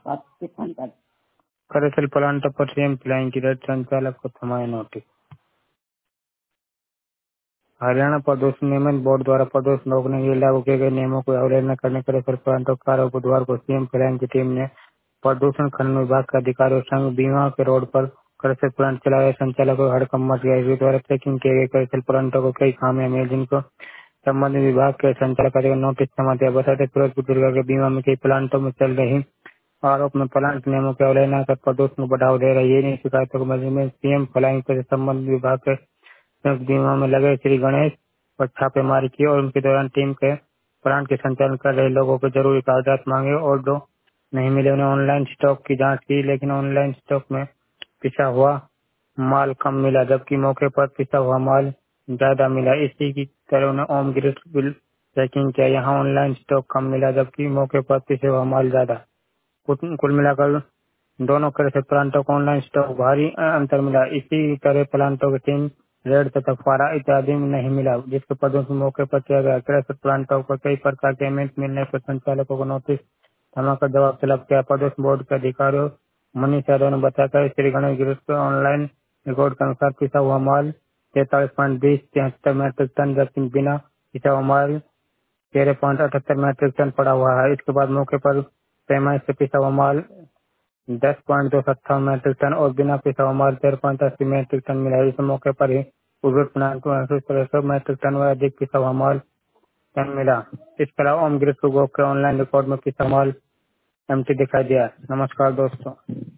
कार्यस्थल प्लांट पर CM flying की रेड संचालक को थमाया नोटिस। हरियाणा प्रदूषण नियमन बोर्ड द्वारा प्रदूषण रोकने के लिए लागू किए गए नियमों को अवहेलना करने कार्यस्थल प्लांटों कार्य बुधवार को सीएम फ्लाइंग की टीम ने प्रदूषण खनन विभाग के अधिकारियों संग बीमा के रोड पर कार्यस्थल प्लांट चला रहे संचालकों को हड़कंप मच गया। इसी द्वारा चेकिंग किए गए कार्यस्थल प्लांटों को कई खामियां मिली, जिनको संबंधित विभाग के संचालक अधिकारी नोटिस जमा दिया। बताते फिरोजपुर दुर्गा के बीमा में कई प्लांटों में चल रही आरोप में प्लांट नियमों की अवहेलना कर प्रदूषण को बढ़ावा दे रही है। इन शिकायतों को मद्देनजर में सीएम फ्लाइंग से संबंधित विभाग के संयुक्त बीमा में लगे श्री गणेश पर छापेमारी की और उनके दौरान टीम के प्लांट के संचालन कर रहे लोगों को जरूरी कागजात मांगे और जो नहीं मिले उन्हें ऑनलाइन स्टॉक की जांच की, लेकिन ऑनलाइन स्टॉक में पिसा हुआ माल कम मिला, जबकि मौके पर पिसा हुआ माल ज्यादा मिला। इसी की तरह उन्हें ओम ग्रिड बिल चेकिंग किया, यहाँ ऑनलाइन स्टॉक कम मिला जबकि मौके पर पिसे हुआ माल ज्यादा। कुल मिलाकर दोनों कृषि प्लांटों को ऑनलाइन स्टॉक भारी अंतर मिला। इसी तरह प्लांटों की टीम रेड तथा फारा इत्यादि में नहीं मिला, जिसके प्रदूषण मौके पर किया गया। कृषि प्लांटों को कई प्रकार के पेमेंट मिलने पर संचालकों को नोटिस थमाकर जवाब तलब किया। प्रदूषण बोर्ड के अधिकारियों मनीष यादव ने बताया श्री गणेश गिरोह के ऑनलाइन रिकॉर्ड के अनुसार पिसा हुआ माल 43.2073 मीट्रिक टन, जबकि बिना पिसा हुआ माल 13.78 मीट्रिक टन पड़ा हुआ है। इसके बाद मौके पर पैमाइश से पिसा हुआ माल 10.257 मीट्रिक टन और बिना पिसा हुआ माल 13.80 मीट्रिक टन मिला है। इस मौके पर ही उर्वरक प्लांट को 100 मीट्रिक टन व अधिक पिसा हुआ माल टन मिला। इसके अलावा ओम ग्रिड के ऑनलाइन रिकॉर्ड में पिसा माल एम्प्टी दिखाई दिया। नमस्कार दोस्तों।